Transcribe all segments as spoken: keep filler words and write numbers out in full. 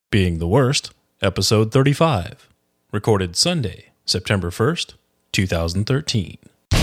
Being the Worst, Episode thirty-five, recorded Sunday, September first, twenty thirteen.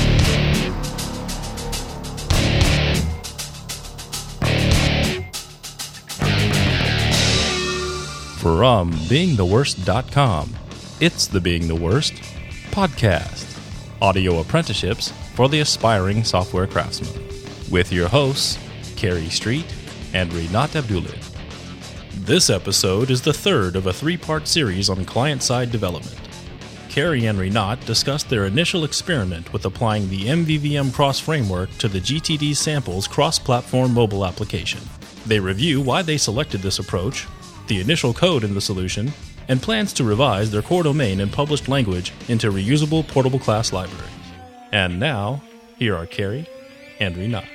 From being the worst dot com, it's the Being the Worst podcast, audio apprenticeships for the aspiring software craftsman, with your hosts, Carrie Street and Rinat Abdullah. This episode is the third of a three-part series on client-side development. Carrie and Rinat discussed their initial experiment with applying the M V V M Cross framework to the G T D Samples cross-platform mobile application. They review why they selected this approach, the initial code in the solution, and plans to revise their core domain and published language into reusable portable class library. And now, here are Carrie and Rinat.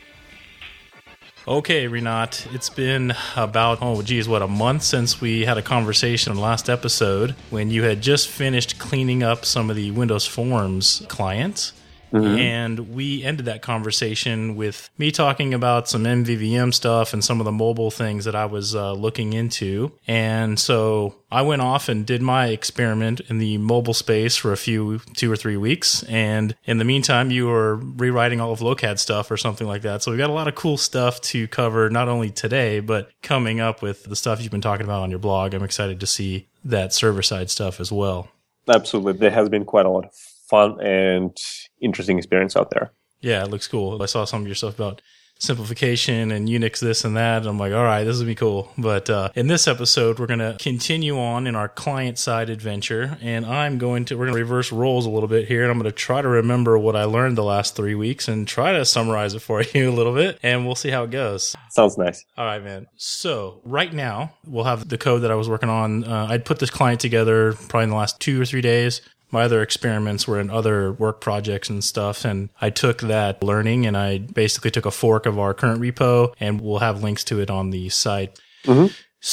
Okay, Rinat, it's been about, oh geez, what, a month since we had a conversation in the last episode when you had just finished cleaning up some of the Windows Forms clients. Mm-hmm. And we ended that conversation with me talking about some M V V M stuff and some of the mobile things that I was uh, looking into. And so I went off and did my experiment in the mobile space for a few, two or three weeks. And in the meantime, you were rewriting all of Locad stuff or something like that. So we got a lot of cool stuff to cover, not only today, but coming up with the stuff you've been talking about on your blog. I'm excited to see that server-side stuff as well. Absolutely. There has been quite a lot of fun and interesting experience out there. Yeah, it looks cool. I saw some of your stuff about simplification and Unix this and that. And I'm like, all right, this will be cool. But uh, in this episode, we're going to continue on in our client-side adventure. And I'm going to, we're going to reverse roles a little bit here. And I'm going to try to remember what I learned the last three weeks and try to summarize it for you a little bit. And we'll see how it goes. Sounds nice. All right, man. So right now, we'll have the code that I was working on. Uh, I'd put this client together probably in the last two or three days. My other experiments were in other work projects and stuff, and I took that learning and I basically took a fork of our current repo, and we'll have links to it on the site. Mm-hmm.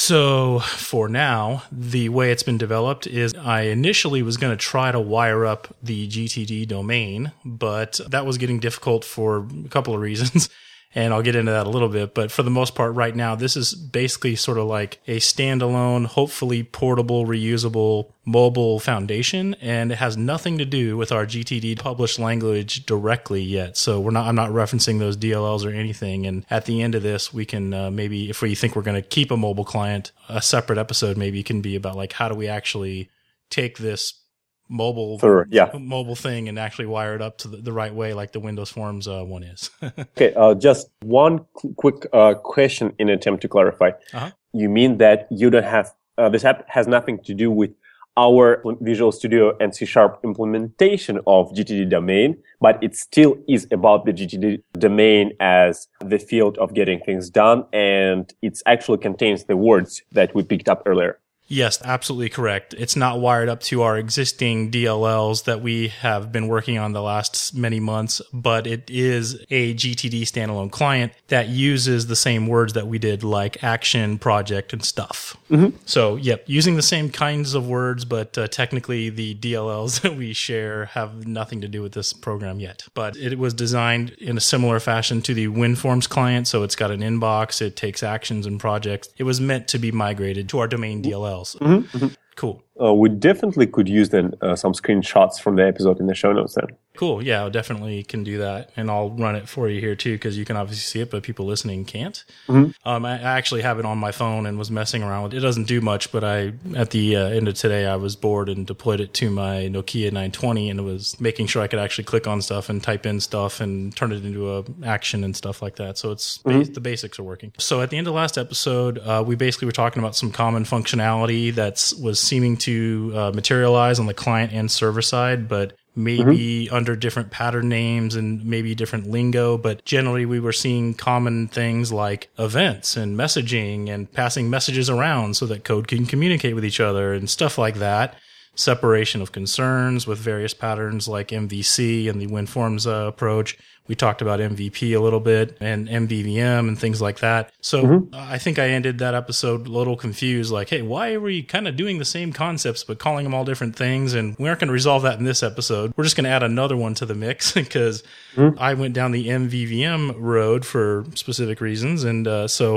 So for now, the way it's been developed is I initially was going to try to wire up the G T D domain, but that was getting difficult for a couple of reasons. And I'll get into that a little bit. But for the most part right now, this is basically sort of like a standalone, hopefully portable, reusable mobile foundation. And it has nothing to do with our G T D published language directly yet. So we're not, I'm not referencing those D L Ls or anything. And at the end of this, we can uh, maybe, if we think we're going to keep a mobile client, a separate episode maybe can be about like, how do we actually take this mobile For, yeah. mobile thing and actually wire it up to the, the right way like the Windows Forms uh, one is. Okay, uh, just one qu- quick uh, question in an attempt to clarify. Uh-huh. You mean that you don't have, uh, this app has nothing to do with our Visual Studio and C Sharp implementation of G T D domain, but it still is about the G T D domain as the field of getting things done, and it actually contains the words that we picked up earlier. Yes, absolutely correct. It's not wired up to our existing D L Ls that we have been working on the last many months, but it is a G T D standalone client that uses the same words that we did, like action, project, and stuff. Mm-hmm. So, yep, using the same kinds of words, but uh, technically the D L Ls that we share have nothing to do with this program yet. But it was designed in a similar fashion to the WinForms client, so it's got an inbox, it takes actions and projects. It was meant to be migrated to our domain D L Ls. Mm-hmm, mm-hmm. Cool. Uh, we definitely could use then uh, some screenshots from the episode in the show notes then. Cool. Yeah, I definitely can do that. And I'll run it for you here too, because you can obviously see it, but people listening can't. Mm-hmm. Um, I actually have it on my phone and was messing around with it. It doesn't do much, but I, at the uh, end of today, I was bored and deployed it to my Nokia nine twenty and it was making sure I could actually click on stuff and type in stuff and turn it into a action and stuff like that. So it's mm-hmm. the basics are working. So at the end of last episode, uh, we basically were talking about some common functionality that's was seeming to uh, materialize on the client and server side, but maybe mm-hmm. under different pattern names and maybe different lingo. But generally, we were seeing common things like events and messaging and passing messages around so that code can communicate with each other and stuff like that. Separation of concerns with various patterns like M V C and the WinForms uh, approach. We talked about M V P a little bit and M V V M and things like that. So mm-hmm. I think I ended that episode a little confused, like, hey, why are we kind of doing the same concepts but calling them all different things? And we aren't going to resolve that in this episode. We're just going to add another one to the mix because mm-hmm. I went down the M V V M road for specific reasons. And uh, so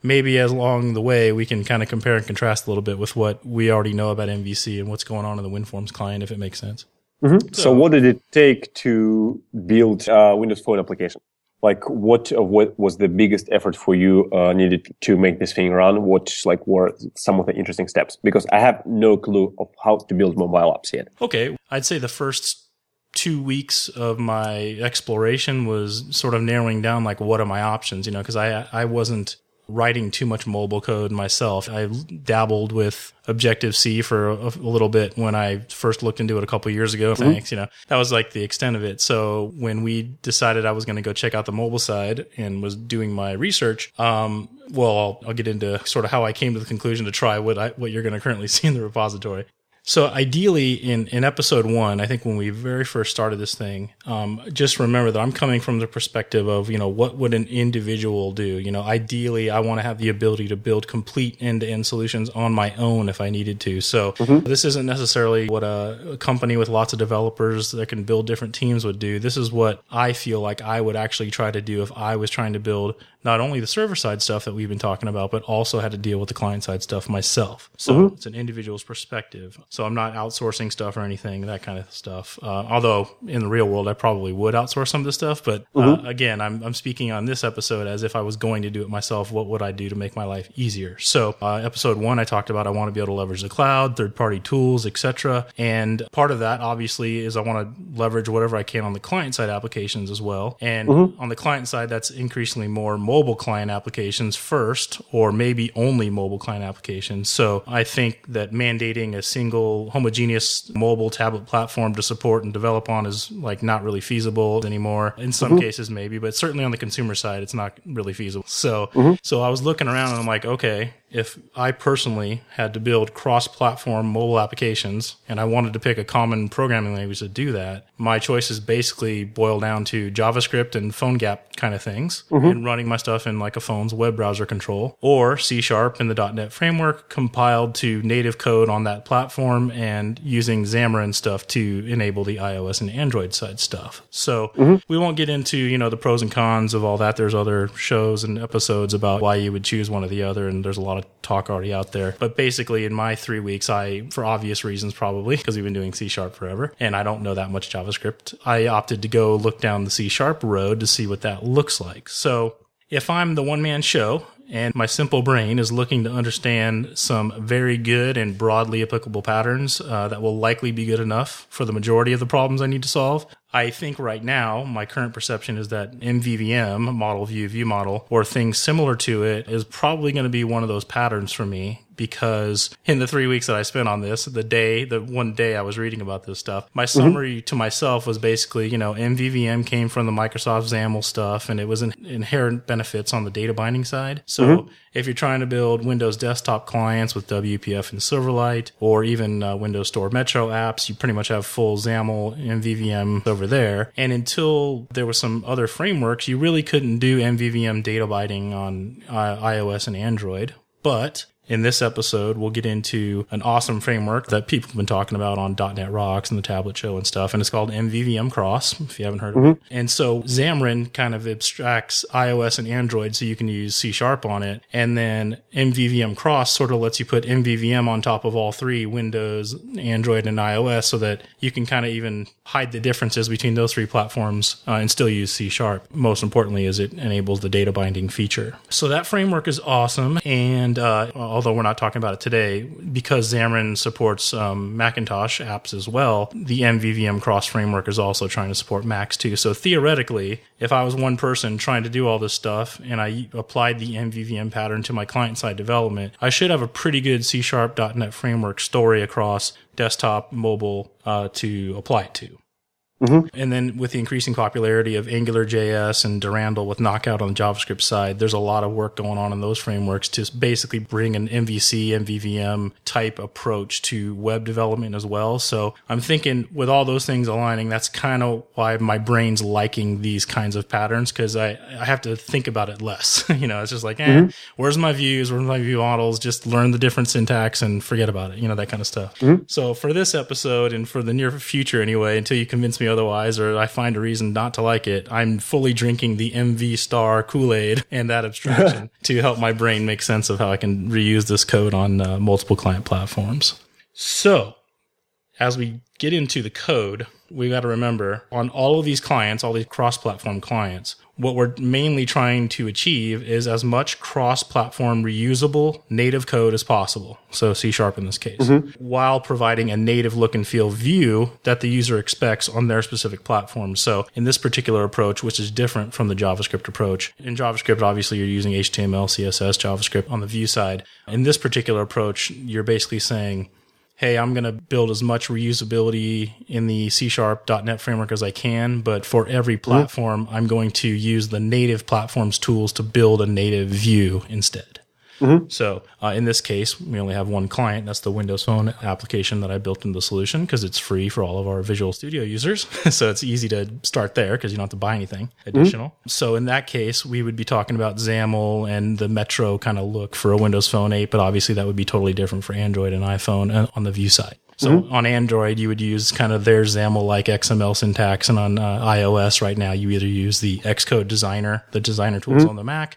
maybe as along the way, we can kind of compare and contrast a little bit with what we already know about M V C and what's going on in the WinForms client, if it makes sense. Mm-hmm. So, so what did it take to build a Windows Phone application? Like, what what was the biggest effort for you uh, needed to make this thing run? What like were some of the interesting steps? Because I have no clue of how to build mobile apps yet. Okay, I'd say the first two weeks of my exploration was sort of narrowing down like what are my options, you know, because I I wasn't writing too much mobile code myself. I dabbled with Objective-C for a, a little bit when I first looked into it a couple of years ago. Mm-hmm. Thanks, you know, that was like the extent of it. So when we decided I was going to go check out the mobile side and was doing my research, um, well, I'll, I'll get into sort of how I came to the conclusion to try what I, what you're going to currently see in the repository. So ideally, in, in episode one, I think when we very first started this thing, um, just remember that I'm coming from the perspective of, you know, what would an individual do? You know, ideally, I want to have the ability to build complete end-to-end solutions on my own if I needed to. So mm-hmm. this isn't necessarily what a, a company with lots of developers that can build different teams would do. This is what I feel like I would actually try to do if I was trying to build not only the server-side stuff that we've been talking about, but also had to deal with the client-side stuff myself. So mm-hmm. it's an individual's perspective. So I'm not outsourcing stuff or anything, that kind of stuff. Uh, although in the real world, I probably would outsource some of this stuff. But uh, mm-hmm. again, I'm, I'm speaking on this episode as if I was going to do it myself. What would I do to make my life easier? So uh, episode one, I talked about I want to be able to leverage the cloud, third-party tools, et cetera. And part of that, obviously, is I want to leverage whatever I can on the client-side applications as well. And mm-hmm. on the client side, that's increasingly more mobile client applications first, or maybe only mobile client applications. So I think that mandating a single homogeneous mobile tablet platform to support and develop on is like not really feasible anymore. In some mm-hmm. cases, maybe, but certainly on the consumer side, it's not really feasible. So, mm-hmm. so I was looking around and I'm like, okay, if I personally had to build cross-platform mobile applications and I wanted to pick a common programming language to do that, my choices basically boil down to JavaScript and PhoneGap kind of things mm-hmm. and running my stuff in like a phone's web browser control, or C Sharp in the dot net framework compiled to native code on that platform and using Xamarin stuff to enable the iOS and Android side stuff. So mm-hmm. we won't get into, you know, the pros and cons of all that. There's other shows and episodes about why you would choose one or the other, and there's a lot of talk already out there. But basically, in my three weeks, I, for obvious reasons probably, because we've been doing C Sharp forever, and I don't know that much JavaScript, I opted to go look down the C Sharp road to see what that looks like. So if I'm the one-man show, and my simple brain is looking to understand some very good and broadly applicable patterns uh, that will likely be good enough for the majority of the problems I need to solve, I think right now, my current perception is that M V V M, model view view model, or things similar to it, is probably going to be one of those patterns for me, because in the three weeks that I spent on this, the day, the one day I was reading about this stuff, my summary mm-hmm. to myself was basically, you know, M V V M came from the Microsoft XAML stuff, and it was an inherent benefits on the data binding side. So mm-hmm. if you're trying to build Windows desktop clients with W P F and Silverlight, or even uh, Windows Store Metro apps, you pretty much have full XAML M V V M over there. And until there was some other frameworks, you really couldn't do M V V M data binding on uh, iOS and Android. But in this episode, we'll get into an awesome framework that people have been talking about on dot net Rocks and the Tablet Show and stuff, and it's called M V V M Cross, if you haven't heard mm-hmm. of it. And so Xamarin kind of abstracts iOS and Android so you can use C Sharp on it, and then M V V M Cross sort of lets you put M V V M on top of all three, Windows, Android, and iOS, so that you can kind of even hide the differences between those three platforms uh, and still use C Sharp. Most importantly is it enables the data binding feature. So that framework is awesome, and uh, although we're not talking about it today, because Xamarin supports um, Macintosh apps as well, the M V V M Cross framework is also trying to support Macs too. So theoretically, if I was one person trying to do all this stuff and I applied the M V V M pattern to my client-side development, I should have a pretty good C Sharp dot net framework story across desktop, mobile uh, to apply it to. Mm-hmm. And then with the increasing popularity of AngularJS and Durandal with Knockout on the JavaScript side, there's a lot of work going on in those frameworks to basically bring an M V C, M V V M type approach to web development as well. So I'm thinking with all those things aligning, that's kind of why my brain's liking these kinds of patterns, because I, I have to think about it less. You know, it's just like, eh, mm-hmm. where's my views? Where's my view models? Just learn the different syntax and forget about it. You know, that kind of stuff. Mm-hmm. So for this episode and for the near future anyway, until you convince me otherwise, or I find a reason not to like it, I'm fully drinking the M V Star Kool-Aid and that abstraction to help my brain make sense of how I can reuse this code on uh, multiple client platforms. So, as we get into the code, we got to remember on all of these clients, all these cross-platform clients, what we're mainly trying to achieve is as much cross-platform reusable native code as possible. So C Sharp in this case, mm-hmm. while providing a native look and feel view that the user expects on their specific platform. So in this particular approach, which is different from the JavaScript approach, in JavaScript, obviously you're using H T M L, C S S, JavaScript on the view side. In this particular approach, you're basically saying, hey, I'm going to build as much reusability in the C Sharp dot net framework as I can, but for every platform, mm-hmm. I'm going to use the native platform's tools to build a native view instead. Mm-hmm. So uh, in this case, we only have one client. That's the Windows Phone application that I built into the solution because it's free for all of our Visual Studio users. So it's easy to start there because you don't have to buy anything additional. Mm-hmm. So in that case, we would be talking about XAML and the Metro kind of look for a Windows Phone eight, but obviously that would be totally different for Android and iPhone on the view side. So mm-hmm. on Android, you would use kind of their XAML-like X M L syntax, and on uh, iOS right now, you either use the Xcode Designer, the designer tools mm-hmm. on the Mac,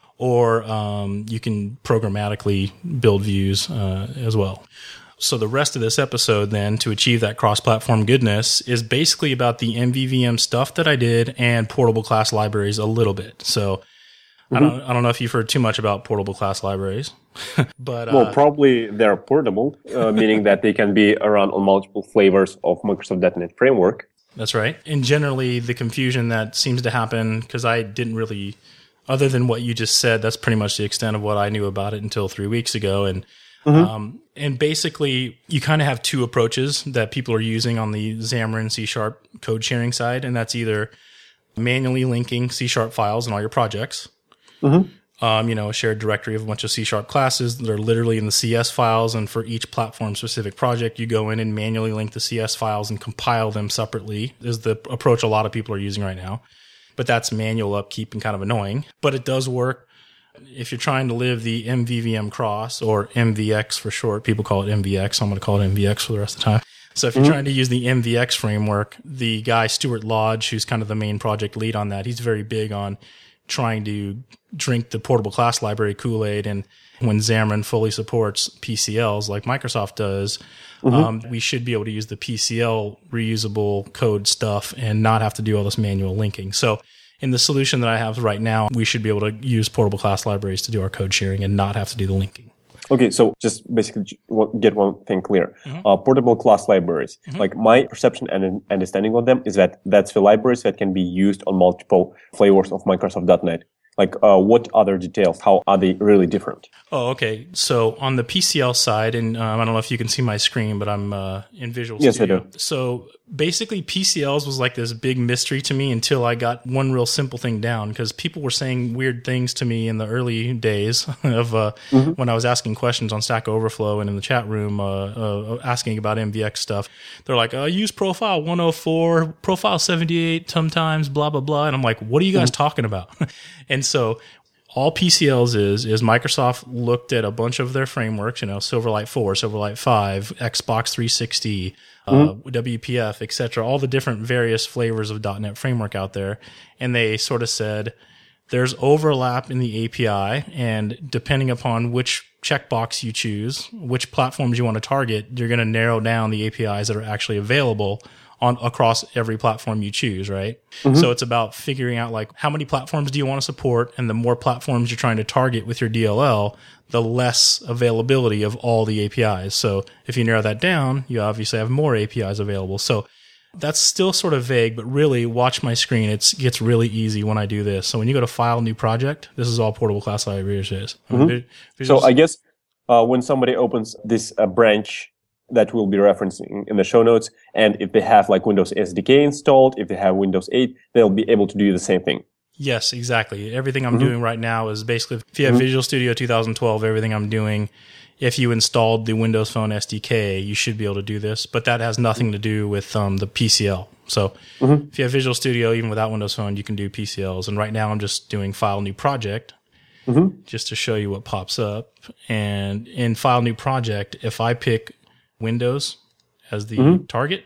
or um, you can programmatically build views uh, as well. So the rest of this episode then, to achieve that cross-platform goodness, is basically about the M V V M stuff that I did and portable class libraries a little bit. So mm-hmm. I don't I don't know if you've heard too much about portable class libraries. but uh, Well, probably they're portable, uh, meaning that they can be around on multiple flavors of Microsoft dot net Framework. That's right. And generally, the confusion that seems to happen, because I didn't really... Other than what you just said, that's pretty much the extent of what I knew about it until three weeks ago. And mm-hmm. um, and basically, you kind of have two approaches that people are using on the Xamarin C Sharp code sharing side, and that's either manually linking C Sharp files in all your projects. Mm-hmm. Um, you know, a shared directory of a bunch of C Sharp classes that are literally in the C S files, and for each platform-specific project, you go in and manually link the C S files and compile them separately, is the approach a lot of people are using right now. But that's manual upkeep and kind of annoying. But it does work if you're trying to live the M V V M cross, or M V X for short. People call it M V X. I'm going to call it M V X for the rest of the time. So if you're mm-hmm. trying to use the M V X framework, the guy, Stuart Lodge, who's kind of the main project lead on that, he's very big on trying to drink the portable class library Kool-Aid. And when Xamarin fully supports P C Ls like Microsoft does, mm-hmm. um, we should be able to use the P C L reusable code stuff and not have to do all this manual linking. So in the solution that I have right now, we should be able to use portable class libraries to do our code sharing and not have to do the linking. Okay, so just basically get one thing clear. Mm-hmm. Uh, portable class libraries, mm-hmm. like my perception and understanding of them is that that's the libraries that can be used on multiple flavors of Microsoft dot net. Like, uh, what other details? How are they really different? Oh, okay. So on the P C L side, and um, I don't know if you can see my screen, but I'm uh, in Visual yes, Studio. I do. So basically, P C Ls was like this big mystery to me until I got one real simple thing down, because people were saying weird things to me in the early days of uh, mm-hmm. when I was asking questions on Stack Overflow and in the chat room uh, uh, asking about M V X stuff. They're like, uh, use profile one oh four, profile seventy-eight sometimes, blah, blah, blah. And I'm like, what are you guys mm-hmm. talking about? And so all P C Ls is, is Microsoft looked at a bunch of their frameworks, you know, Silverlight four, Silverlight five, Xbox three sixty, mm-hmm. uh, W P F, et cetera, all the different various flavors of .NET framework out there. And they sort of said, there's overlap in the A P I, and depending upon which checkbox you choose, which platforms you want to target, you're going to narrow down the A P Is that are actually available on across every platform you choose, right? Mm-hmm. So it's about figuring out, like, how many platforms do you want to support, and the more platforms you're trying to target with your D L L, the less availability of all the A P Is. So if you narrow that down, you obviously have more A P Is available. So that's still sort of vague, but really, watch my screen. It gets really easy when I do this. So when you go to File, New Project, this is all portable class libraries is. Mm-hmm. So I guess uh, when somebody opens this uh, branch that we'll be referencing in the show notes, and if they have like Windows S D K installed, if they have Windows eight, they'll be able to do the same thing. Yes, exactly. Everything I'm mm-hmm. doing right now is basically, if you have mm-hmm. Visual Studio twenty twelve, everything I'm doing, if you installed the Windows Phone S D K, you should be able to do this, but that has nothing to do with um, the P C L. So mm-hmm. if you have Visual Studio, even without Windows Phone, you can do P C Ls. And right now I'm just doing File, New Project, mm-hmm. just to show you what pops up. And in File, New Project, if I pick Windows as the mm-hmm. target,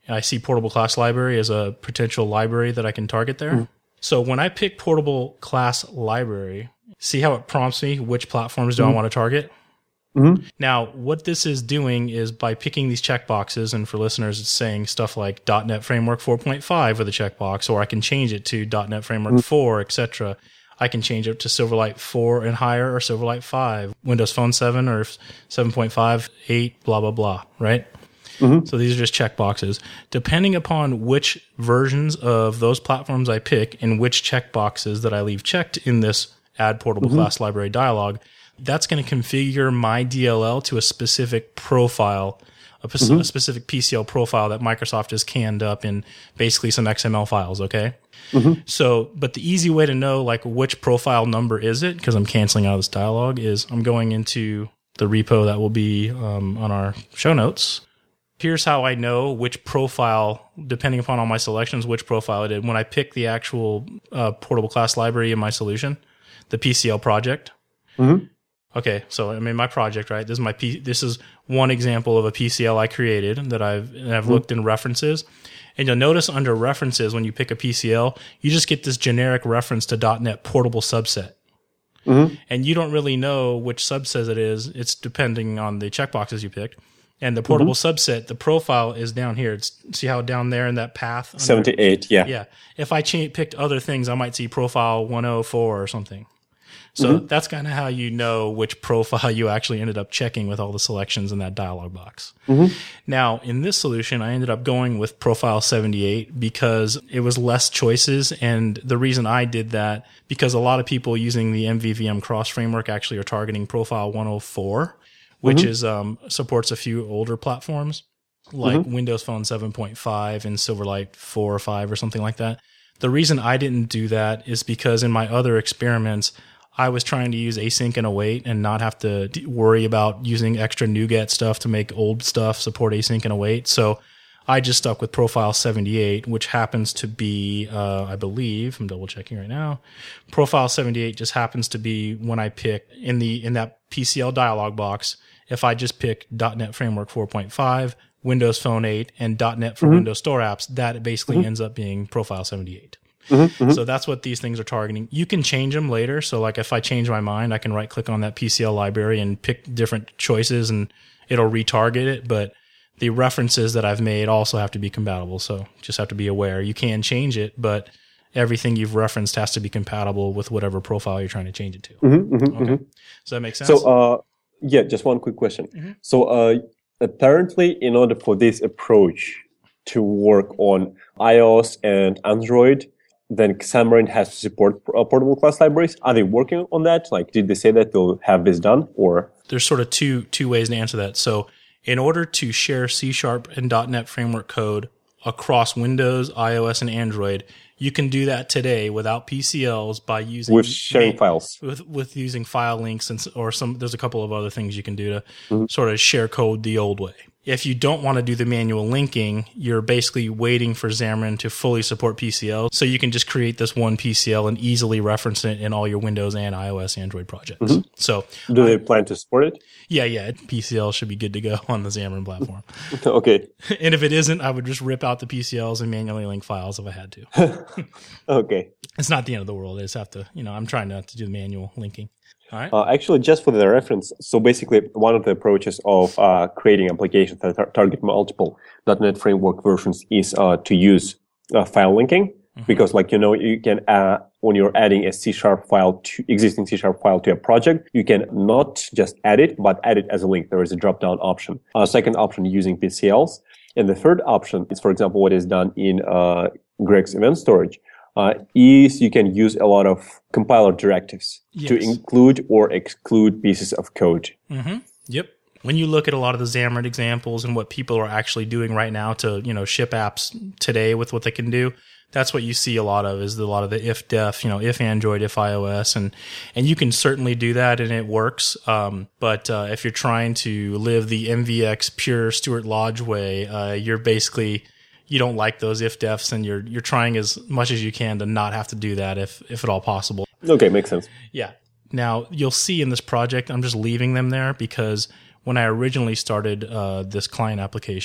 I see portable class library as a potential library that I can target there. Mm. So when I pick portable class library, see how it prompts me which platforms do mm. I want to target? Mm-hmm. Now, what this is doing is by picking these checkboxes, and for listeners, it's saying stuff like .NET Framework four point five with a checkbox, or I can change it to .NET Framework mm-hmm. four, et cetera. I can change it to Silverlight four and higher, or Silverlight five, Windows Phone seven, or seven point five, eight, blah, blah, blah, right? Mm-hmm. So these are just checkboxes. Depending upon which versions of those platforms I pick and which checkboxes that I leave checked in this Add Portable mm-hmm. Class Library dialog, that's going to configure my D L L to a specific profile, a, p- mm-hmm. a specific P C L profile that Microsoft has canned up in basically some X M L files, okay? Mm-hmm. So, but the easy way to know like which profile number is it, because I'm canceling out of this dialog, is I'm going into the repo that will be um, on our show notes. Here's how I know which profile, depending upon all my selections, which profile it is. When I pick the actual uh, portable class library in my solution, the P C L project. Mm-hmm. Okay, so I'm in my project, right? This is my P, this is one example of a P C L I created that I've and I've mm-hmm. looked in references. And you'll notice under references, when you pick a P C L, you just get this generic reference to .NET portable subset. Mm-hmm. And you don't really know which subset it is. It's depending on the checkboxes you picked. And the portable mm-hmm. subset, the profile is down here. It's, see how down there in that path? Under, seventy-eight, yeah. Yeah. If I ch- picked other things, I might see profile one oh four or something. So mm-hmm. that's kind of how you know which profile you actually ended up checking with all the selections in that dialog box. Mm-hmm. Now, in this solution, I ended up going with profile seventy-eight because it was less choices. And the reason I did that, because a lot of people using the M V V M cross framework actually are targeting profile one oh four, which mm-hmm. is um, supports a few older platforms like mm-hmm. Windows Phone seven point five and Silverlight four or five or something like that. The reason I didn't do that is because in my other experiments, I was trying to use async and await and not have to d- worry about using extra NuGet stuff to make old stuff support async and await. So I just stuck with profile seventy-eight, which happens to be, uh, I believe, I'm double checking right now. Profile seventy-eight just happens to be when I pick in the, in that P C L dialog box, if I just pick .NET Framework four point five, Windows Phone eight, and .NET for mm-hmm. Windows Store apps, that basically mm-hmm. ends up being profile seventy-eight. Mm-hmm, mm-hmm. So that's what these things are targeting. You can change them later. So like if I change my mind, I can right click on that P C L library and pick different choices and it'll retarget it. But the references that I've made also have to be compatible. So just have to be aware. You can change it, but everything you've referenced has to be compatible with whatever profile you're trying to change it to. Mm-hmm, mm-hmm, okay. Mm-hmm. Does that make sense? So, uh, yeah, just one quick question. Mm-hmm. So, uh, apparently in order for this approach to work on iOS and Android, then Xamarin has to support uh, portable class libraries. Are they working on that? Like, did they say that they'll have this done, or? There's sort of two two ways to answer that. So, in order to share C Sharp and .NET Framework code across Windows, iOS, and Android, you can do that today without P C Ls by using with sharing ma- files with with using file links and or some. There's a couple of other things you can do to mm-hmm. sort of share code the old way. If you don't want to do the manual linking, you're basically waiting for Xamarin to fully support P C L. So you can just create this one P C L and easily reference it in all your Windows and iOS, Android projects. Mm-hmm. So, do they I, plan to support it? Yeah, yeah. P C L should be good to go on the Xamarin platform. Okay. And if it isn't, I would just rip out the P C Ls and manually link files if I had to. Okay. It's not the end of the world. I just have to, you know, I'm trying not to do the manual linking. All right. Uh, actually, just for the reference, so basically one of the approaches of uh, creating applications that tar- target multiple .NET Framework versions is uh, to use uh, file linking, mm-hmm. because like, you know, you can, uh, when you're adding a C Sharp file to existing C Sharp file to a project, you can not just add it, but add it as a link. There is a drop-down option. Uh, second option, using P C Ls. And the third option is, for example, what is done in uh, Greg's event storage. Uh, is you can use a lot of compiler directives yes. to include or exclude pieces of code. Mm-hmm. Yep. When you look at a lot of the Xamarin examples and what people are actually doing right now to, you know, ship apps today with what they can do, that's what you see a lot of is a lot of the if def, you know, if Android, if iOS, and and you can certainly do that and it works. Um, but uh, if you're trying to live the M V X pure Stuart Lodge way, uh, you're basically you don't like those if defs and you're you're trying as much as you can to not have to do that if if at all possible. Okay, makes sense. Yeah. Now, you'll see in this project, I'm just leaving them there because when I originally started uh, this client application,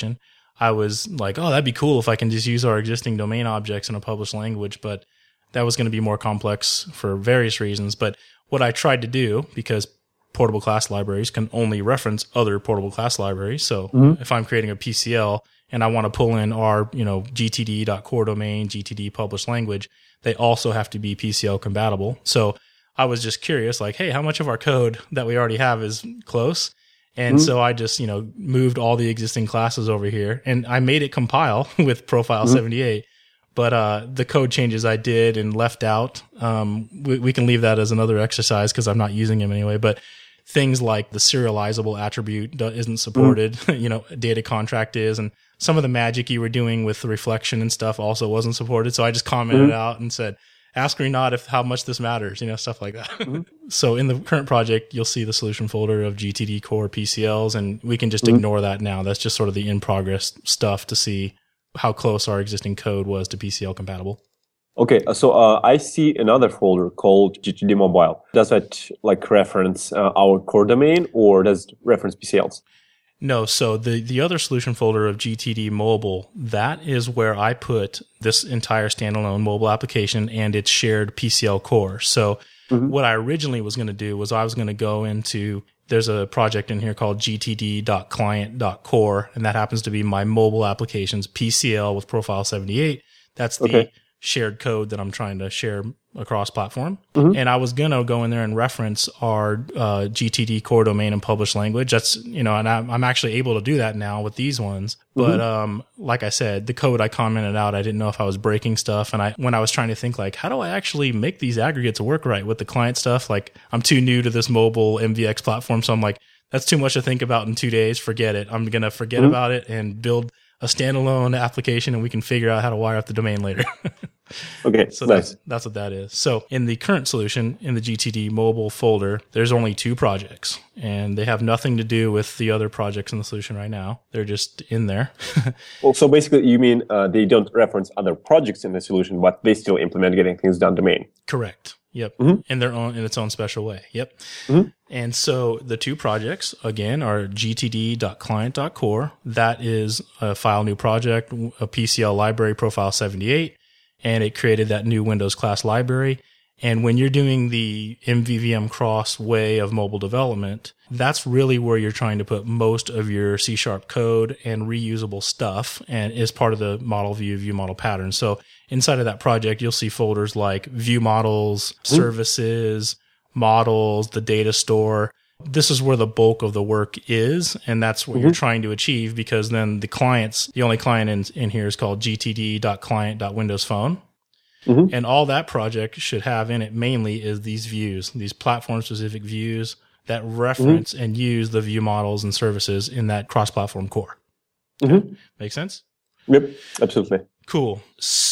I was like, oh, that'd be cool if I can just use our existing domain objects in a published language, but that was going to be more complex for various reasons. But what I tried to do, because portable class libraries can only reference other portable class libraries. So mm-hmm. if I'm creating a P C L and I want to pull in our, you know, gtd.core domain, gtd published language, they also have to be P C L compatible. So I was just curious, like, hey, how much of our code that we already have is close? And mm-hmm. so I just, you know, moved all the existing classes over here, and I made it compile with Profile mm-hmm. seventy-eight. But uh, the code changes I did and left out, um, we, we can leave that as another exercise because I'm not using them anyway. But things like the serializable attribute isn't supported, mm. you know, data contract is, and some of the magic you were doing with the reflection and stuff also wasn't supported. So I just commented mm. out and said, ask me not if how much this matters, you know, stuff like that. Mm. So in the current project, you'll see the solution folder of G T D core P C Ls, and we can just mm. ignore that now. That's just sort of the in progress stuff to see how close our existing code was to P C L compatible. Okay, so uh, I see another folder called G T D Mobile. Does that like reference uh, our core domain, or does it reference P C Ls? No, so the, the other solution folder of G T D Mobile, that is where I put this entire standalone mobile application and its shared P C L core. So mm-hmm. what I originally was going to do was I was going to go into, there's a project in here called gtd.client.core, and that happens to be my mobile application's P C L with Profile seventy-eight. That's the okay. shared code that I'm trying to share across platform. Mm-hmm. And I was going to go in there and reference our uh, G T D core domain and published language. That's, you know, and I'm, I'm actually able to do that now with these ones. But mm-hmm. um, like I said, the code I commented out, I didn't know if I was breaking stuff. And I, when I was trying to think like, how do I actually make these aggregates work right with the client stuff? Like, I'm too new to this mobile M V X platform. So I'm like, that's too much to think about in two days. Forget it. I'm going to forget mm-hmm. about it and build a standalone application, and we can figure out how to wire up the domain later. Okay, so nice. that's, that's what that is. So in the current solution, in the G T D mobile folder, there's only two projects, and they have nothing to do with the other projects in the solution right now. They're just in there. Well, so basically you mean uh, they don't reference other projects in the solution, but they still implement getting things done domain. Correct. Yep. Mm-hmm. In their own, in its own special way. Yep. Mm-hmm. And so the two projects, again, are gtd.client.core. That is a file new project, a P C L library, Profile seventy-eight, and it created that new Windows class library. And when you're doing the M V V M cross way of mobile development, that's really where you're trying to put most of your C Sharp code and reusable stuff, and is part of the model view, view model pattern. So inside of that project, you'll see folders like view models, services, models, the data store. This is where the bulk of the work is, and that's what mm-hmm. you're trying to achieve, because then the clients, the only client in, in here is called gtd.client.windowsphone. Mm-hmm. And all that project should have in it mainly is these views, these platform-specific views that reference mm-hmm. and use the view models and services in that cross-platform core. Mm-hmm. Make sense? Yep, absolutely. Cool.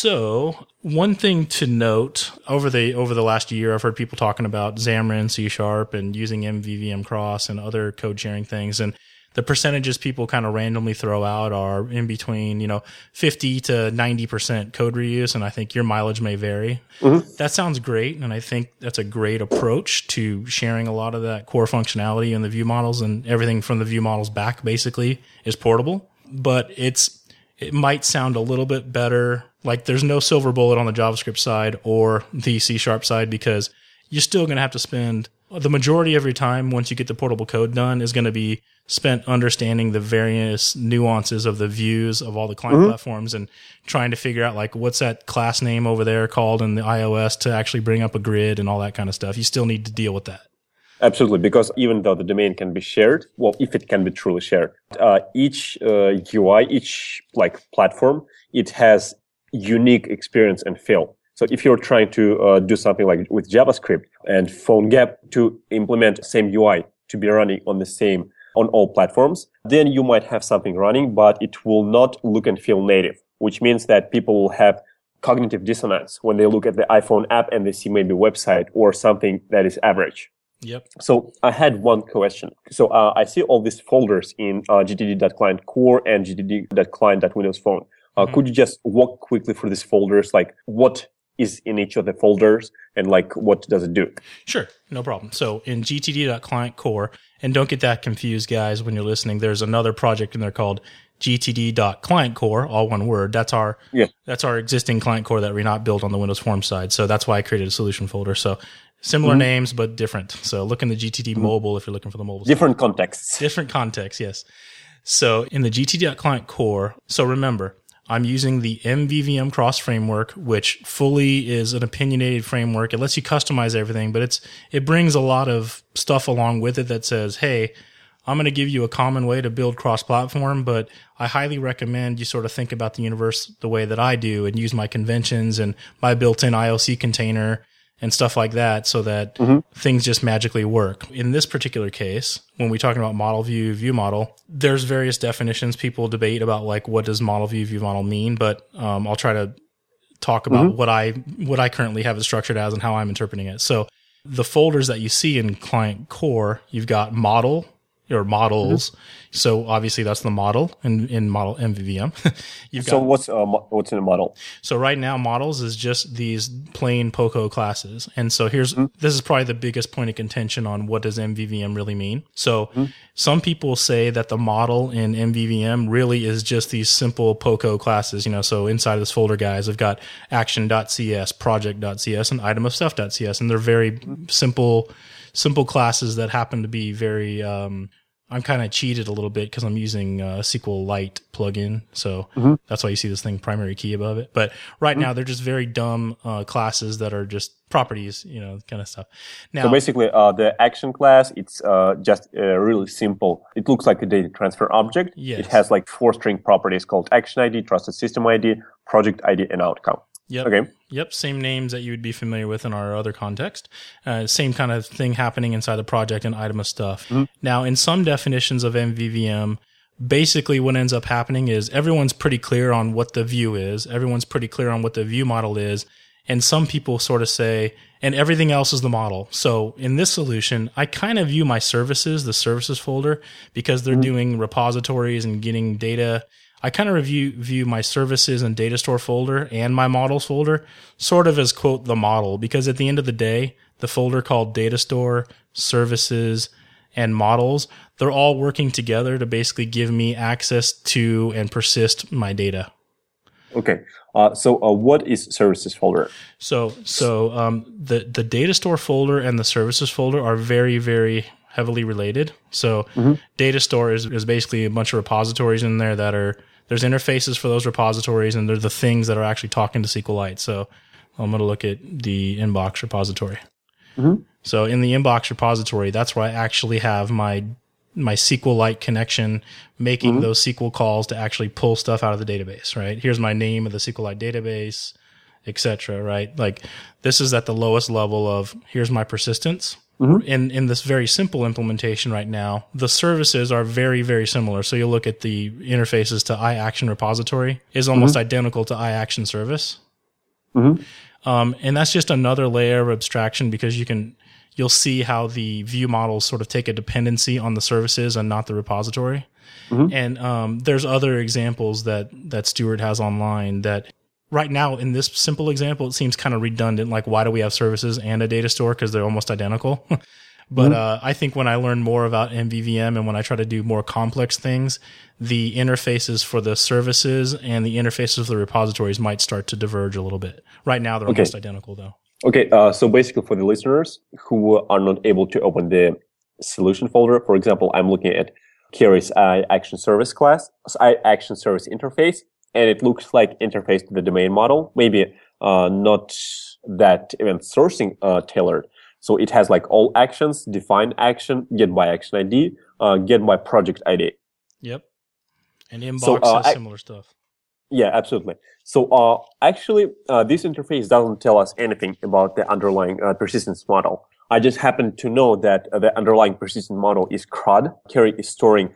So one thing to note, over the over the last year, I've heard people talking about Xamarin, C Sharp, and using M V V M Cross and other code sharing things. And the percentages people kind of randomly throw out are in between, you know, fifty to ninety percent code reuse. And I think your mileage may vary. Mm-hmm. That sounds great. And I think that's a great approach to sharing a lot of that core functionality in the view models, and everything from the view models back basically is portable. But it's, it might sound a little bit better. Like there's no silver bullet on the JavaScript side or the C Sharp side, because you're still going to have to spend the majority of your time once you get the portable code done is going to be spent understanding the various nuances of the views of all the client mm-hmm. platforms and trying to figure out like what's that class name over there called in the iOS to actually bring up a grid and all that kind of stuff. You still need to deal with that. Absolutely, because even though the domain can be shared, well, if it can be truly shared, uh, each uh, U I, each like platform, it has unique experience and feel. So if you're trying to uh, do something like with JavaScript and PhoneGap to implement same U I to be running on the same, on all platforms, then you might have something running, but it will not look and feel native, which means that people will have cognitive dissonance when they look at the iPhone app and they see maybe a website or something that is average. Yep. So I had one question. So uh, I see all these folders in uh, gtd.client core and gtd.client.windowsphone. Uh, mm-hmm. Could you just walk quickly through these folders, like what is in each of the folders and like what does it do? Sure, no problem. So in gtd.client core, and don't get that confused, guys, when you're listening, there's another project in there called gtd.clientcore, all one word. That's our yeah. that's our existing client core that we're not built on the Windows Forms side. So that's why I created a solution folder. So similar mm-hmm. names, but different. So look in the G T D mm-hmm. mobile if you're looking for the mobile. Different stuff. contexts. Different contexts, yes. So in the gtd.clientcore, so remember, I'm using the M V V M cross framework, which fully is an opinionated framework. It lets you customize everything, but it's it brings a lot of stuff along with it that says, hey, I'm going to give you a common way to build cross-platform, but I highly recommend you sort of think about the universe the way that I do and use my conventions and my built-in I O C container and stuff like that so that mm-hmm. things just magically work. In this particular case, when we're talking about model view, view model, there's various definitions. People debate about like what does model view, view model mean, but um, I'll try to talk about mm-hmm. what I what I currently have it structured as and how I'm interpreting it. So the folders that you see in Client Core, you've got model, or models. Mm-hmm. So obviously that's the model in, in model M V V M. You've so got, what's uh, what's in a model? So right now models is just these plain POCO classes. And so here's, mm-hmm. this is probably the biggest point of contention on what does M V V M really mean. So mm-hmm. some people say that the model in M V V M really is just these simple POCO classes. You know, so inside of this folder, guys, I've got action.cs, project.cs, and item of stuff.cs. And they're very mm-hmm. simple, simple classes that happen to be very, um, I'm kind of cheated a little bit because I'm using a SQLite plugin. So mm-hmm. that's why you see this thing primary key above it. But right mm-hmm. now they're just very dumb uh, classes that are just properties, you know, kind of stuff. Now, so basically, uh, the action class, it's uh, just uh, really simple. It looks like a data transfer object. Yes. It has like four string properties called action I D, trusted system I D, project I D, and outcome. Yep. Okay. Yep. Same names that you would be familiar with in our other context. Uh, same kind of thing happening inside the project and item of stuff. Mm-hmm. Now, in some definitions of M V V M, basically what ends up happening is everyone's pretty clear on what the view is. Everyone's pretty clear on what the view model is. And some people sort of say, and everything else is the model. So in this solution, I kind of view my services, the services folder, because they're mm-hmm. doing repositories and getting data. I kind of review, view my services and data store folder and my models folder sort of as, quote, the model, because at the end of the day, the folder called data store, services, and models, they're all working together to basically give me access to and persist my data. Okay. Uh, so uh, what is services folder? So, so um, the, the data store folder and the services folder are very, very heavily related. So mm-hmm. data store is, is basically a bunch of repositories in there that are, there's interfaces for those repositories, and they're the things that are actually talking to SQLite. So I'm going to look at the inbox repository. Mm-hmm. So in the inbox repository, that's where I actually have my my SQLite connection making mm-hmm. those S Q L calls to actually pull stuff out of the database, right? Here's my name of the SQLite database, et cetera, right? Like this is at the lowest level of here's my persistence. Mm-hmm. In in this very simple implementation right now, the services are very, very similar. So you'll look at the interfaces to iAction repository is almost mm-hmm. identical to iAction service. Mm-hmm. Um, and that's just another layer of abstraction because you can, you'll see how the view models sort of take a dependency on the services and not the repository. Mm-hmm. And um, there's other examples that, that Stuart has online that right now, in this simple example, it seems kind of redundant. Like, why do we have services and a data store? Because they're almost identical. But mm-hmm. uh, I think when I learn more about M V V M and when I try to do more complex things, the interfaces for the services and the interfaces for the repositories might start to diverge a little bit. Right now, they're okay. almost identical, though. Okay, uh, so basically for the listeners who are not able to open the solution folder, for example, I'm looking at Kerry's iAction service class, iAction service interface. And it looks like interface to the domain model, maybe uh, not that event sourcing uh, tailored. So it has like all actions, define action, get by action I D, uh, get by project I D. Yep. And inbox so, uh, has I, similar stuff. Yeah, absolutely. So uh, actually, uh, this interface doesn't tell us anything about the underlying uh, persistence model. I just happen to know that uh, the underlying persistence model is C R U D. Kerry is storing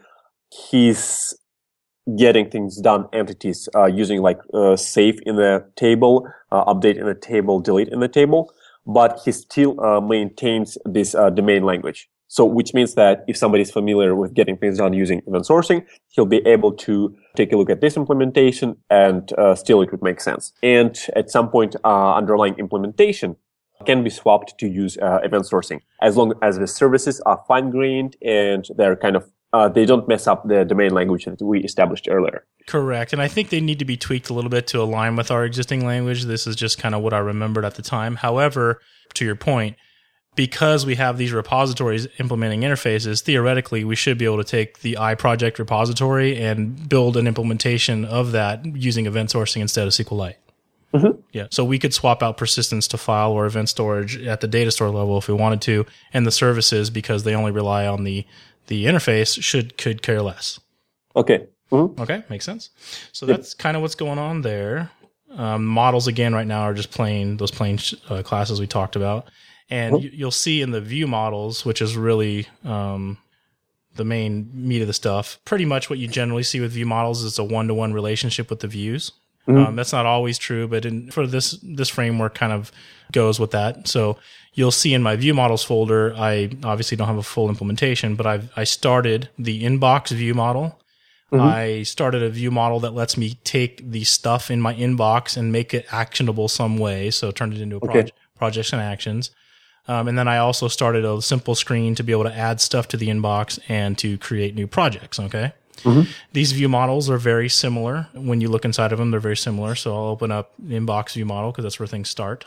his getting things done entities uh, using like uh, save in the table, uh, update in the table, delete in the table, but he still uh, maintains this uh, domain language. So which means that if somebody is familiar with getting things done using event sourcing, he'll be able to take a look at this implementation and uh, still it would make sense. And at some point, uh, underlying implementation can be swapped to use uh, event sourcing as long as the services are fine-grained and they're kind of uh, they don't mess up the domain language that we established earlier. Correct. And I think they need to be tweaked a little bit to align with our existing language. This is just kind of what I remembered at the time. However, to your point, because we have these repositories implementing interfaces, theoretically, we should be able to take the iProject repository and build an implementation of that using event sourcing instead of SQLite. Mm-hmm. Yeah. So we could swap out persistence to file or event storage at the data store level if we wanted to, and the services, because they only rely on the, the interface, should could care less. Okay. Mm-hmm. Okay. Makes sense. So that's kind of what's going on there. Um, models, again, right now are just plain, those plain uh, classes we talked about. And mm-hmm. you'll see in the view models, which is really um, the main meat of the stuff, pretty much what you generally see with view models is a one-to-one relationship with the views. Mm-hmm. Um, that's not always true, but in, for this this framework kind of goes with that. So you'll see in my view models folder, I obviously don't have a full implementation, but I've I started the inbox view model. Mm-hmm. I started a view model that lets me take the stuff in my inbox and make it actionable some way. So turn it into a okay. proje- projects and actions. Um, and then I also started a simple screen to be able to add stuff to the inbox and to create new projects. Okay. Mm-hmm. These view models are very similar. When you look inside of them, they're very similar. So I'll open up the inbox view model because that's where things start.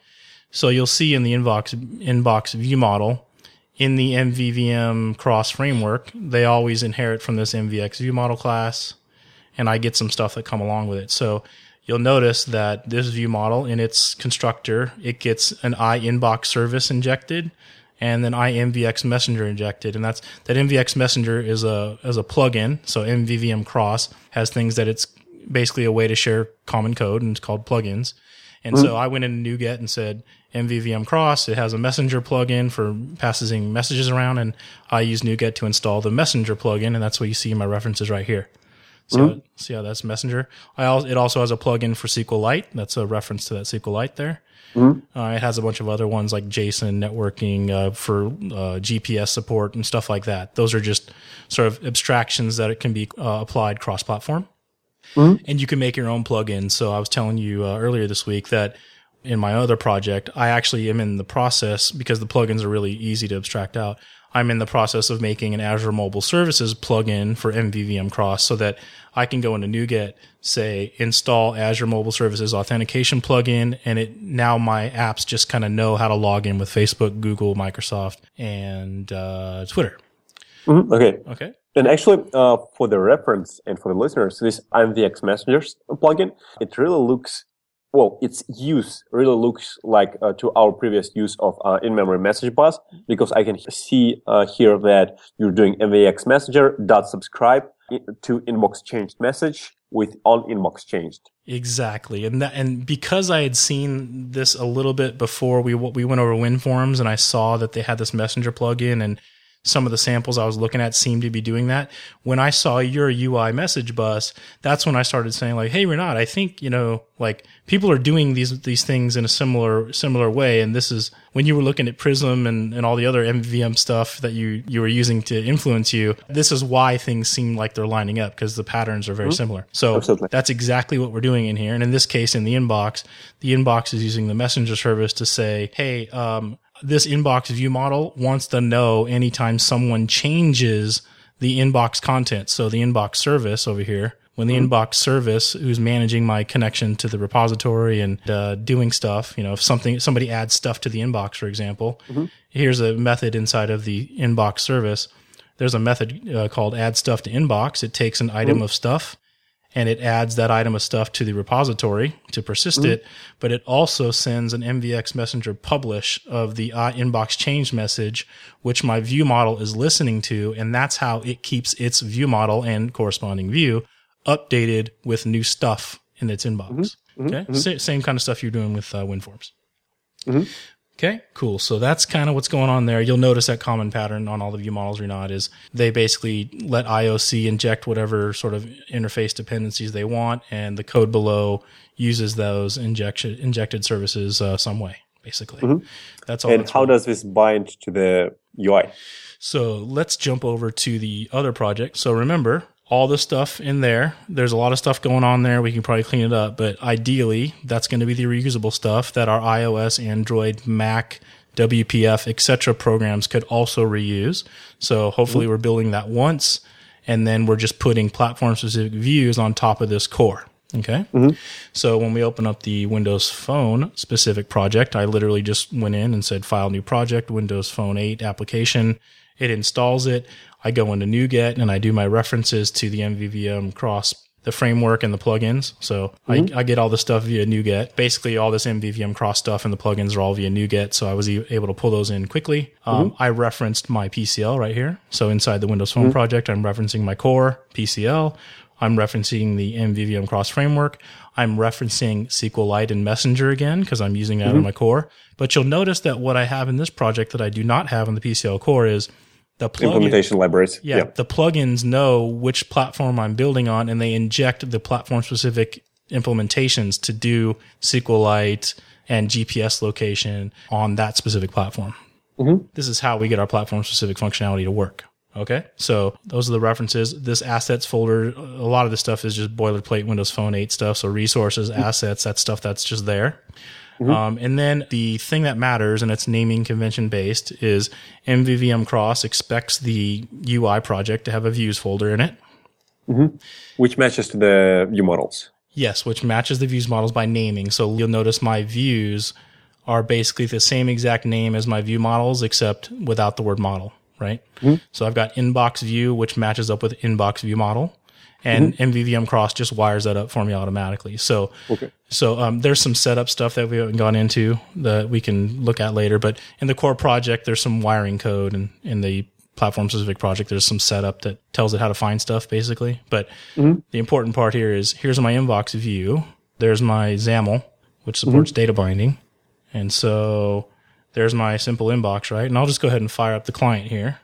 So you'll see in the inbox inbox view model, in the M V V M cross framework, they always inherit from this M V X view model class, and I get some stuff that come along with it. So you'll notice that this view model in its constructor, it gets an iInbox service injected and then iMVX messenger injected. And that's, that M V X messenger is a, as a plugin. So M V V M cross has things that it's basically a way to share common code, and it's called plugins. And mm-hmm. so I went into NuGet and said M V V M cross. It has a messenger plugin for passing messages around. And I use NuGet to install the messenger plugin. And that's what you see in my references right here. See, mm-hmm. how, see how that's messenger? I also, it also has a plugin for SQLite. That's a reference to that SQLite there. Mm-hmm. Uh, it has a bunch of other ones like JSON networking uh, for uh, G P S support and stuff like that. Those are just sort of abstractions that it can be uh, applied cross-platform. Mm-hmm. And you can make your own plugin. So I was telling you uh, earlier this week that in my other project, I actually am in the process, because the plugins are really easy to abstract out, I'm in the process of making an Azure Mobile Services plugin for M V V M Cross so that I can go into NuGet, say, install Azure Mobile Services authentication plugin, and it now my apps just kind of know how to log in with Facebook, Google, Microsoft, and uh, Twitter. Mm-hmm. Okay. Okay. And actually, uh, for the reference and for the listeners, this iMVX Messengers plugin, it really looks, well, its use really looks like uh, to our previous use of uh, in-memory message bus, because I can see uh, here that you're doing M V X Messenger dot subscribe to inbox changed message with on inbox changed. Exactly. And that, and because I had seen this a little bit before we we went over WinForms, and I saw that they had this messenger plugin, and some of the samples I was looking at seemed to be doing that. When I saw your U I message bus, that's when I started saying like, hey, Renat, I think, you know, like people are doing these, these things in a similar, similar way. And this is when you were looking at Prism and, and all the other M V V M stuff that you, you were using to influence you. This is why things seem like they're lining up, because the patterns are very mm-hmm. similar. So Absolutely. That's exactly what we're doing in here. And in this case, in the inbox, the inbox is using the messenger service to say, hey, um, this inbox view model wants to know anytime someone changes the inbox content. So the inbox service over here, when the mm-hmm. inbox service, who's managing my connection to the repository and uh, doing stuff, you know, if something somebody adds stuff to the inbox, for example, mm-hmm. here's a method inside of the inbox service. There's a method uh, called add stuff to inbox. It takes an item mm-hmm. of stuff, and it adds that item of stuff to the repository to persist mm-hmm. it, but it also sends an M V X Messenger publish of the uh, inbox change message, which my view model is listening to, and that's how it keeps its view model and corresponding view updated with new stuff in its inbox. Mm-hmm. Okay, mm-hmm. Sa- same kind of stuff you're doing with uh, WinForms. Mm-hmm. Okay, cool. So that's kind of what's going on there. You'll notice that common pattern on all the view models or not is they basically let I O C inject whatever sort of interface dependencies they want, and the code below uses those injection, injected services uh, some way, basically. Mm-hmm. That's all. And that's how really. does this bind to the U I? So let's jump over to the other project. So remember, all the stuff in there, there's a lot of stuff going on there. We can probably clean it up, but ideally that's going to be the reusable stuff that our iOS, Android, Mac W P F, et cetera programs could also reuse. So hopefully mm-hmm. we're building that once, and then we're just putting platform-specific views on top of this core. Okay. Mm-hmm. So when we open up the Windows Phone specific project, I literally just went in and said File, New Project, Windows Phone eight application. It installs it. I go into NuGet and I do my references to the M V V M cross, the framework and the plugins. So mm-hmm. I, I get all the stuff via NuGet. Basically, all this M V V M cross stuff and the plugins are all via NuGet. So I was e- able to pull those in quickly. Um, mm-hmm. I referenced my P C L right here. So inside the Windows Phone mm-hmm. project, I'm referencing my core P C L. I'm referencing the M V V M cross framework. I'm referencing SQLite and Messenger again because I'm using that mm-hmm. in my core. But you'll notice that what I have in this project that I do not have in the P C L core is the plugin, implementation libraries. Yeah, yeah, the plugins know which platform I'm building on, and they inject the platform-specific implementations to do SQLite and G P S location on that specific platform. Mm-hmm. This is how we get our platform-specific functionality to work. Okay, so those are the references. This assets folder, a lot of this stuff is just boilerplate Windows Phone eight stuff. So resources, mm-hmm. assets, that stuff that's just there. Mm-hmm. Um, and then the thing that matters, and it's naming convention based, is M V V M Cross expects the U I project to have a views folder in it. Mm-hmm. Which matches to the view models. Yes, which matches the views models by naming. So you'll notice my views are basically the same exact name as my view models, except without the word model, right? Mm-hmm. So I've got inbox view, which matches up with inbox view model. And mm-hmm. M V V M Cross just wires that up for me automatically. So, okay. so um, there's some setup stuff that we haven't gone into that we can look at later. But in the core project, there's some wiring code, and in the platform-specific project, there's some setup that tells it how to find stuff, basically. But mm-hmm. the important part here is here's my inbox view. There's my XAML, which supports mm-hmm. data binding, and so there's my simple inbox, right? And I'll just go ahead and fire up the client here.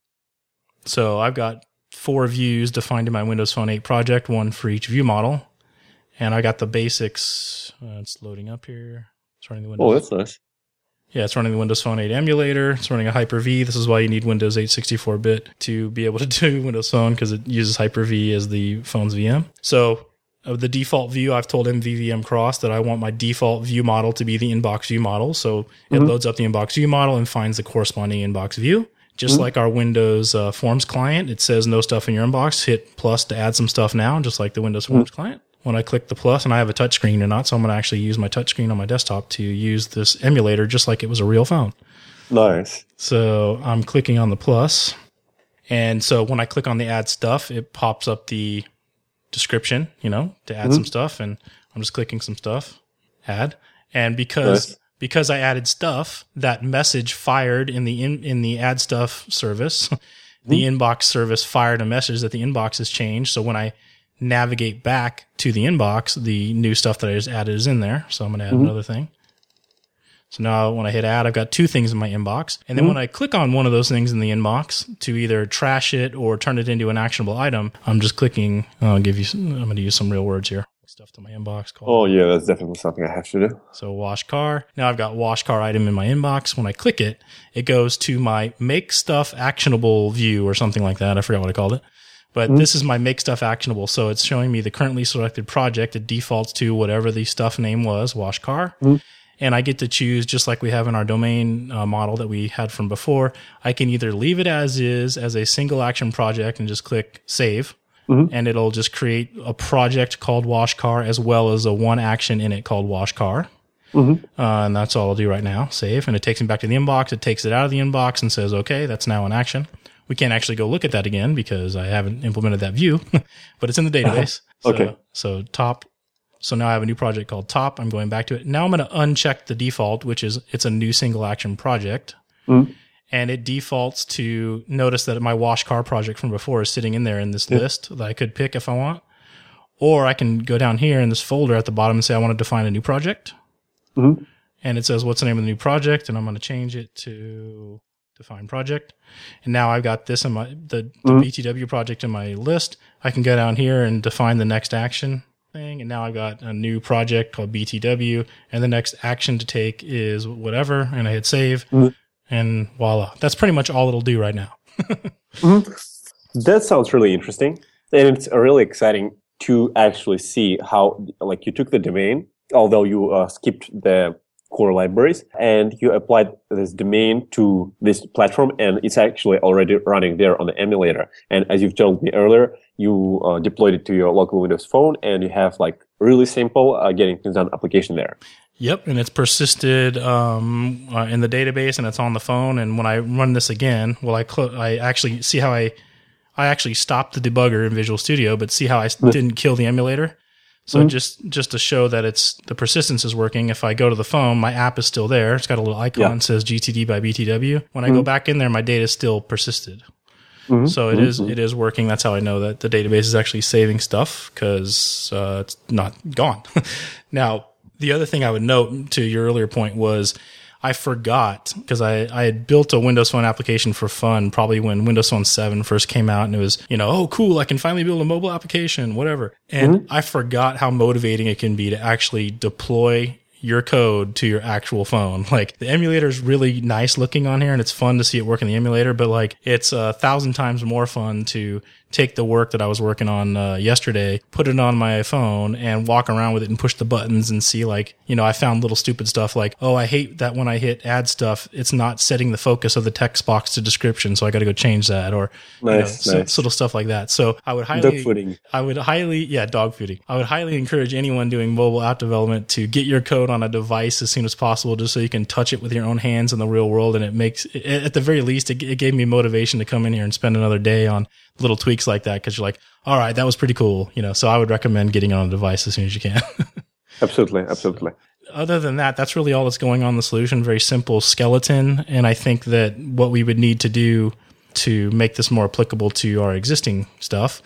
So I've got four views defined in my Windows Phone eight project, one for each view model. And I got the basics. Uh, it's loading up here. It's running the Windows. Oh, that's nice. Yeah, it's running the Windows Phone eight emulator. It's running a Hyper-V. This is why you need Windows eight sixty-four bit to be able to do Windows Phone, because it uses Hyper-V as the phone's V M. So of the default view, I've told M V V M Cross that I want my default view model to be the inbox view model. So mm-hmm. it loads up the inbox view model and finds the corresponding inbox view. Just mm-hmm. like our Windows uh, Forms client, it says no stuff in your inbox. Hit plus to add some stuff now, just like the Windows Forms mm-hmm. client. When I click the plus, and I have a touchscreen or not, so I'm going to actually use my touchscreen on my desktop to use this emulator just like it was a real phone. Nice. So I'm clicking on the plus, and so when I click on the add stuff, it pops up the description, you know, to add mm-hmm. some stuff, and I'm just clicking some stuff, add, and because... Nice. Because I added stuff, that message fired in the in, in the add stuff service. The mm-hmm. inbox service fired a message that the inbox has changed. So when I navigate back to the inbox, the new stuff that I just added is in there. So I'm going to add mm-hmm. another thing. So now when I hit add, I've got two things in my inbox. And then mm-hmm. when I click on one of those things in the inbox to either trash it or turn it into an actionable item, I'm just clicking. I'll give you, some, I'm going to use some real words here. Stuff to my inbox. Called. Oh, yeah, that's definitely something I have to do. So wash car. Now I've got wash car item in my inbox. When I click it, it goes to my make stuff actionable view or something like that. I forgot what I called it. But mm-hmm. this is my make stuff actionable. So it's showing me the currently selected project. It defaults to whatever the stuff name was, wash car. Mm-hmm. And I get to choose, just like we have in our domain uh, model that we had from before. I can either leave it as is, as a single action project, and just click save. Mm-hmm. And it'll just create a project called Wash Car as well as a one action in it called Wash Car. Mm-hmm. Uh, and that's all I'll do right now. Save. And it takes me back to the inbox. It takes it out of the inbox and says, okay, that's now an action. We can't actually go look at that again because I haven't implemented that view, but it's in the database. Uh-huh. Okay. So, so top. So now I have a new project called top. I'm going back to it. Now I'm going to uncheck the default, which is it's a new single action project. Mm-hmm. And it defaults to notice that my wash car project from before is sitting in there in this yeah. list that I could pick if I want. Or I can go down here in this folder at the bottom and say I want to define a new project. Mm-hmm. And it says, what's the name of the new project? And I'm going to change it to define project. And now I've got this in my, the, the mm-hmm. B T W project in my list. I can go down here and define the next action thing. And now I've got a new project called B T W. And the next action to take is whatever. And I hit save. Mm-hmm. And voila. That's pretty much all it'll do right now. mm-hmm. That sounds really interesting. And it's really exciting to actually see how, like, you took the domain, although you uh, skipped the core libraries, and you applied this domain to this platform, and it's actually already running there on the emulator. And as you've told me earlier, you uh, deployed it to your local Windows phone, and you have like really simple uh, getting things done application there. Yep, and it's persisted um, uh, in the database, and it's on the phone. And when I run this again, well, I clo- I actually see how I I actually stopped the debugger in Visual Studio, but see how I didn't kill the emulator. So mm-hmm. just just to show that it's the persistence is working, if I go to the phone, my app is still there. It's got a little icon that yeah. says G T D by B T W. When I mm-hmm. go back in there, my data is still persisted. Mm-hmm. So it mm-hmm. is it is working. That's how I know that the database is actually saving stuff, because uh, it's not gone. Now, the other thing I would note to your earlier point was I forgot, because I, I had built a Windows Phone application for fun, probably when Windows Phone seven first came out, and it was, you know, oh, cool, I can finally build a mobile application, whatever. And mm-hmm. I forgot how motivating it can be to actually deploy your code to your actual phone. Like, the emulator is really nice looking on here, and it's fun to see it work in the emulator, but like, it's a thousand times more fun to take the work that I was working on uh, yesterday, put it on my phone, and walk around with it and push the buttons and see, like, you know, I found little stupid stuff like, oh, I hate that when I hit add stuff, it's not setting the focus of the text box to description, so I got to go change that, or nice, you know, nice. So, little stuff like that. So I would highly, dog fooding. I would highly, yeah, dog fooding. I would highly encourage anyone doing mobile app development to get your code on a device as soon as possible, just so you can touch it with your own hands in the real world. And it makes, at the very least, it, it gave me motivation to come in here and spend another day on little tweaks like that, because you're like, all right, that was pretty cool, you know. So I would recommend getting on a device as soon as you can. Absolutely, absolutely. So, other than that, that's really all that's going on in the solution. Very simple skeleton, and I think that what we would need to do to make this more applicable to our existing stuff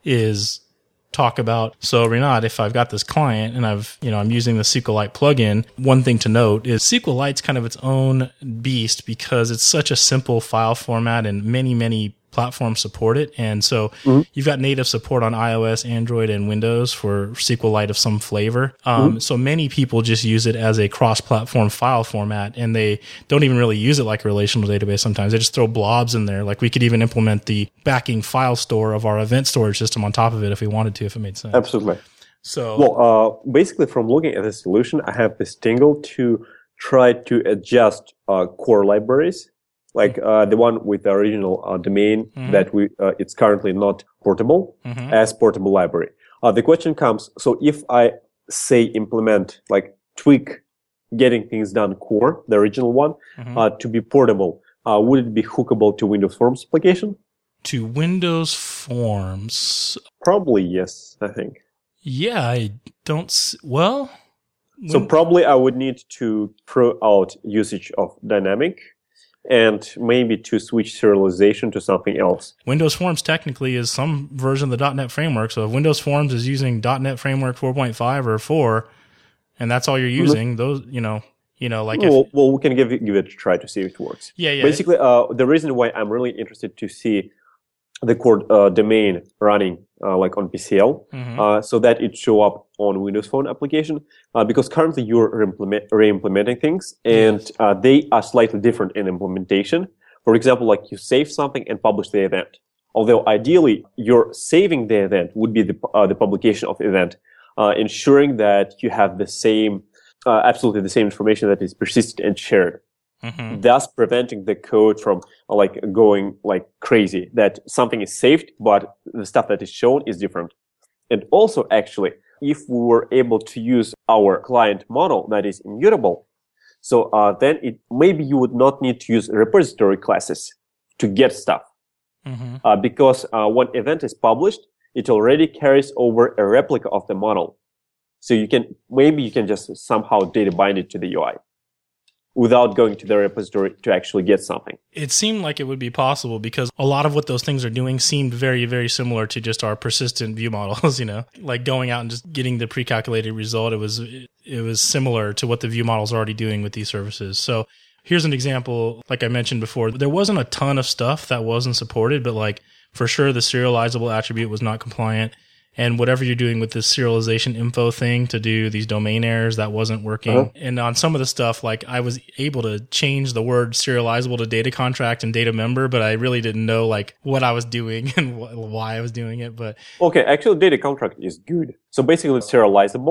is talk about, so Rinat, if I've got this client and I've, you know, I'm using the SQLite plugin, one thing to note is SQLite's kind of its own beast, because it's such a simple file format, and many, many platforms support it. And so mm-hmm. you've got native support on iOS, Android, and Windows for SQLite of some flavor. Um, mm-hmm. So many people just use it as a cross-platform file format, and they don't even really use it like a relational database sometimes. They just throw blobs in there. Like, we could even implement the backing file store of our event storage system on top of it if we wanted to, if it made sense. Absolutely. So, well, uh, basically, from looking at the solution, I have this tingle to try to adjust uh, core libraries, like uh, the one with the original uh, domain mm-hmm. that we uh, it's currently not portable mm-hmm. as portable library. Uh, the question comes: so if I say implement, like tweak, getting things done core, the original one, mm-hmm. uh, to be portable, uh, would it be hookable to Windows Forms application? To Windows Forms, probably yes. I think. Yeah, I don't. S- well, so probably I would need to throw out usage of dynamic, and maybe to switch serialization to something else. Windows Forms technically is some version of the .NET Framework. So if Windows Forms is using .NET Framework four point five or four, and that's all you're using, mm-hmm. those, you know, you know, like well, if, well, we can give it, give it a try to see if it works. Yeah, yeah. Basically, uh, the reason why I'm really interested to see the core uh, domain running uh, like on P C L, mm-hmm. uh, so that it show up on Windows Phone application, uh, because currently you're re-implement, re-implementing things, and yes. uh, they are slightly different in implementation. For example, like you save something and publish the event. Although ideally, your saving the event would be the uh, the publication of the event, uh, ensuring that you have the same, uh, absolutely the same information that is persisted and shared. Mm-hmm. Thus preventing the code from uh, like going like crazy, that something is saved, but the stuff that is shown is different. And also, actually, if we were able to use our client model that is immutable, so uh, then it maybe you would not need to use repository classes to get stuff, mm-hmm. uh, because uh, when event is published, it already carries over a replica of the model. So you can maybe you can just somehow data bind it to the U I without going to the repository to actually get something. It seemed like it would be possible, because a lot of what those things are doing seemed very, very similar to just our persistent view models, you know, like going out and just getting the pre-calculated result. It was, it was similar to what the view models are already doing with these services. So here's an example. Like I mentioned before, there wasn't a ton of stuff that wasn't supported, but like for sure the serializable attribute was not compliant. And whatever you're doing with this serialization info thing to do these domain errors, that wasn't working. Uh-huh. And on some of the stuff, like I was able to change the word serializable to data contract and data member, but I really didn't know like what I was doing and wh- why I was doing it. But okay, actually data contract is good. So basically it's serializable.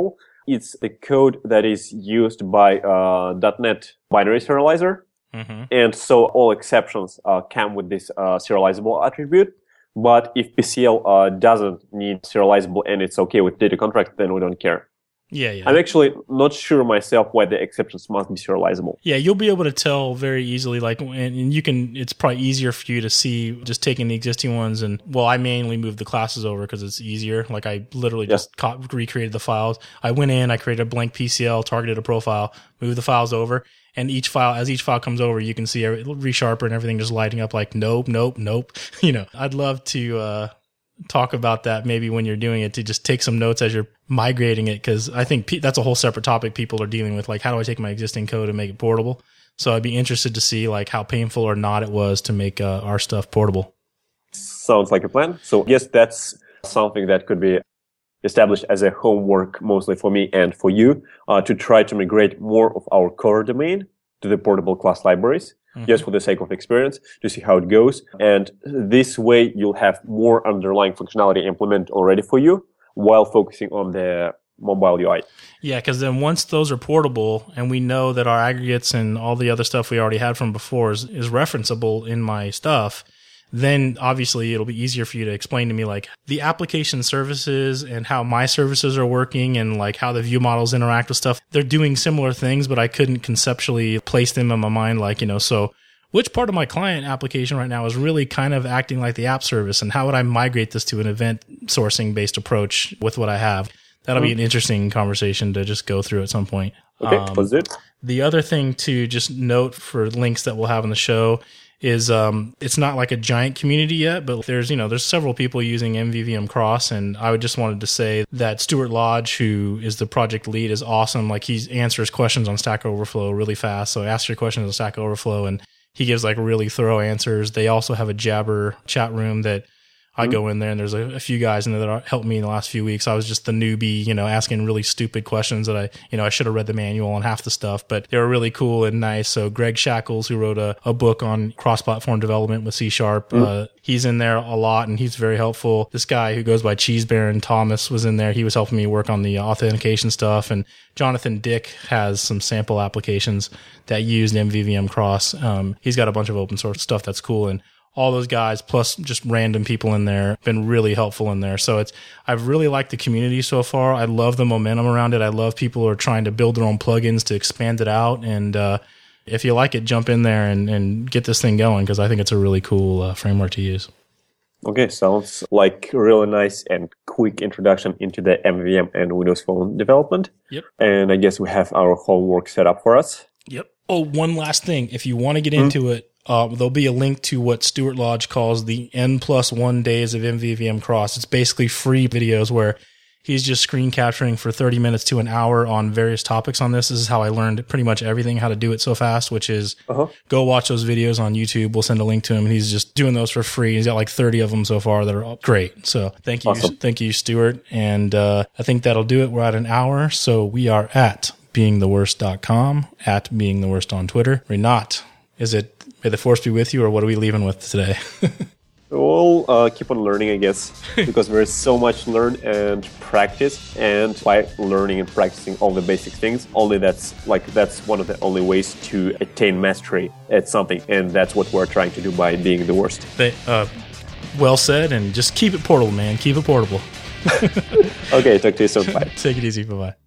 it's the code that is used by uh, .NET binary serializer. Mm-hmm. And so all exceptions uh, come with this uh, serializable attribute. But if P C L uh, doesn't need serializable and it's okay with data contract, then we don't care. Yeah, yeah. I'm actually not sure myself why the exceptions must be serializable. Yeah, you'll be able to tell very easily, like, and you can, it's probably easier for you to see just taking the existing ones. And, well, I mainly moved the classes over because it's easier. Like, I literally yeah. just co- recreated the files. I went in, I created a blank P C L, targeted a profile, moved the files over. And each file, as each file comes over, you can see every, ReSharper and everything just lighting up like, nope, nope, nope. You know, I'd love to, uh, talk about that maybe when you're doing it, to just take some notes as you're migrating it, because I think pe- that's a whole separate topic people are dealing with, like how do I take my existing code and make it portable. So I'd be interested to see like how painful or not it was to make uh, our stuff portable. Sounds like a plan. So yes, that's something that could be established as a homework mostly for me and for you, uh, to try to migrate more of our core domain to the portable class libraries. Mm-hmm. Just for the sake of experience, to see how it goes. And this way you'll have more underlying functionality implemented already for you while focusing on the mobile U I. Yeah, because then once those are portable and we know that our aggregates and all the other stuff we already had from before is, is referenceable in my stuff, then obviously it'll be easier for you to explain to me like the application services and how my services are working and like how the view models interact with stuff. They're doing similar things, but I couldn't conceptually place them in my mind. Like, you know, so which part of my client application right now is really kind of acting like the app service, and how would I migrate this to an event sourcing based approach with what I have? That'll mm-hmm. be an interesting conversation to just go through at some point. Okay, um, let's do it. The other thing to just note for links that we'll have in the show is um it's not like a giant community yet, but there's, you know, there's several people using M V V M Cross, and I would just wanted to say that Stuart Lodge, who is the project lead, is awesome. Like, he answers questions on Stack Overflow really fast. So ask your questions on Stack Overflow and he gives like really thorough answers. They also have a Jabber chat room that I mm-hmm. go in there, and there's a, a few guys in there that helped me in the last few weeks. I was just the newbie, you know, asking really stupid questions that I, you know, I should have read the manual on half the stuff, but they were really cool and nice. So Greg Shackles, who wrote a, a book on cross-platform development with C Sharp, mm-hmm. uh, he's in there a lot and he's very helpful. This guy who goes by Cheese Baron, Thomas, was in there. He was helping me work on the authentication stuff. And Jonathan Dick has some sample applications that used M V V M Cross. Um, he's got a bunch of open source stuff that's cool. And all those guys, plus just random people in there, been really helpful in there. So it's, I've really liked the community so far. I love the momentum around it. I love people who are trying to build their own plugins to expand it out. And uh, if you like it, jump in there and, and get this thing going, because I think it's a really cool uh, framework to use. Okay, sounds like a really nice and quick introduction into the M V V M and Windows Phone development. Yep. And I guess we have our homework set up for us. Yep. Oh, one last thing. If you want to get mm-hmm. into it, Uh, there'll be a link to what Stuart Lodge calls the N plus one days of M V V M Cross. It's basically free videos where he's just screen capturing for thirty minutes to an hour on various topics on this. This is how I learned pretty much everything, how to do it so fast, which is uh-huh. go watch those videos on YouTube. We'll send a link to him, and he's just doing those for free. He's got like thirty of them so far that are all great. So thank you. Awesome. Thank you, Stuart. And uh, I think that'll do it. We're at an hour. So we are at being the worst dot com, at being the worst on Twitter. Renat, is it may the force be with you, or what are we leaving with today? We'll uh, keep on learning, I guess, because there is so much to learn and practice. And by learning and practicing all the basic things, only that's like that's one of the only ways to attain mastery at something. And that's what we're trying to do by being the worst. They, uh, well said, and just keep it portable, man. Keep it portable. Okay, talk to you soon. Bye. Take it easy. Bye-bye.